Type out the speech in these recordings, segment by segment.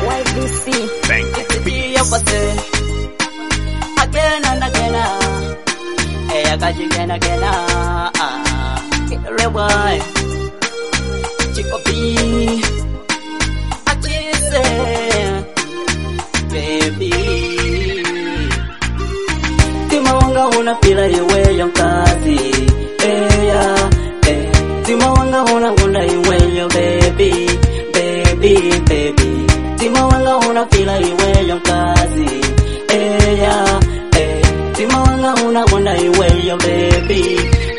YBC. Thank you. Again and again. Hey, I got you again. Rewind. Chico B. I just say, baby. Tima wanga una pila iwe yung kasi. Hey, yeah. Tima wanga una gunda iwe yung baby. Baby. Tima wanga una pila iwe yung kasi. Hey, yeah. Tima wanga una gunda iwe yung baby.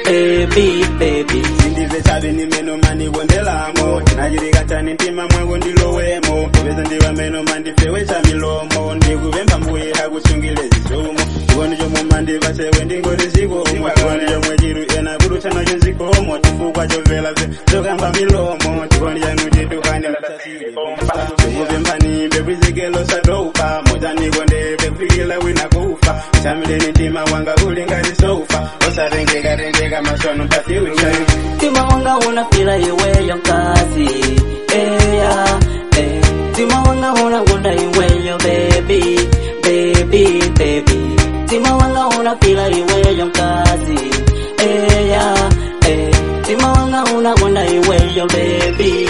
Sindize chabe ni meno mani wondelamo Najirika chani ntima mwangu ndilowemo Kubeza ndiwa meno mandi fewe cha milomo Ndikuvemba mbuye hakusungile zisomo Tivoni jomu mandi vasewe ndingori zikomo Tivoni jomu ejiru ena guru chana jenzikomo Tifukwa jovela ze zokamba milomo Tivoni janu jitukani mtasiri Tukuvemba ni bebrizikelo sadopa Mojani wonde bebrila wina kufa Chamile ni ntima wanga ulingari sofa Rengeka masono mpati uchai Tima wanga una pila iwe yung kasi. Yeah. Tima wanga una gunda iwe yung baby. Tima wanga una pila iwe yung kasi. Yeah. Tima wanga una gunda iwe yung baby.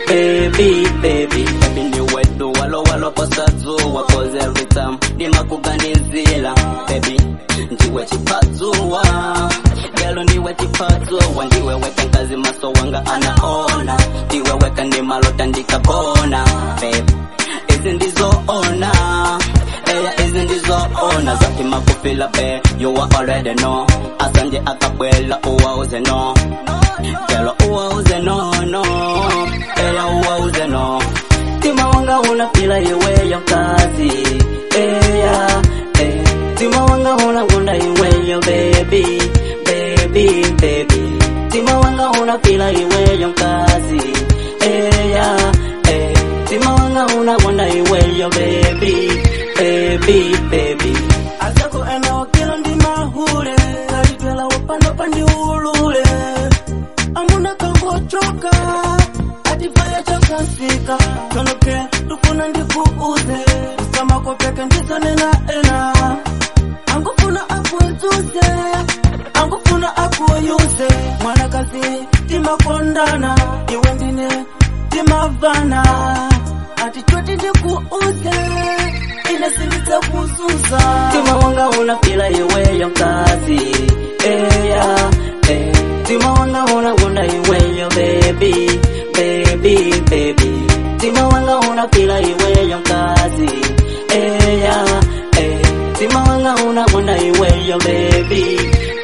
Kabindi wetu walo pasatu wakoze every time. Dima kuganizila baby. Njiwe chipatuwa Gelo ndiwe chipatuwa Ndiwe weka nkazi maso wanga anaona Ndiwe weka ndi malota ndikabona Babe, izi ndizo ona Izi ndizo ona Zaki makupila be, you already know Asanje akabwela uwa uze no Gelo uwa uze no uwa uze no Tima wanga una pila iwe yung kazi Tima wanga una gunda iwe yung baby. Tima wanga una pila iwe yung kasi. Yeah. Tima wanga una gunda iwe yung baby. Asako ena wakila ndi mahure Kalitwela wapanda pandi ulule Amuna kango choka Atifaya chaka sika Tonoke tukuna ndi kuuze Sama kwa peke ndisa ena Angufuna akuenzuze Angufuna akuoyuze Mwana kazi tima kondana Iwe ndine tima vana Ati choti ndi kuuze Ine sindita kuzuza Tima wanga una pila iwe yung kasi. Yeah. Tima wanga una gunda iwe yung baby. Tima wanga una pila iwe yung kasi. Yeah. Tima wanga una gunda iwe yung baby.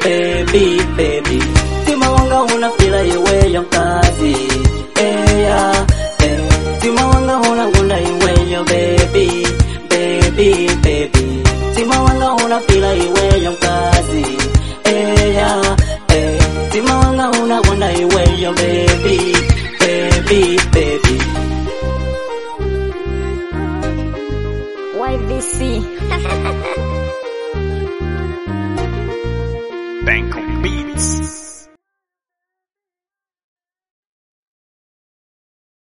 Tima wanga una pila iwe yung kasi. Yeah. Tima wanga una gunda iwe yung baby. Tima wanga una pila iwe yung kasi. Yeah. Tima wanga una gunda iwe yung baby. YBC.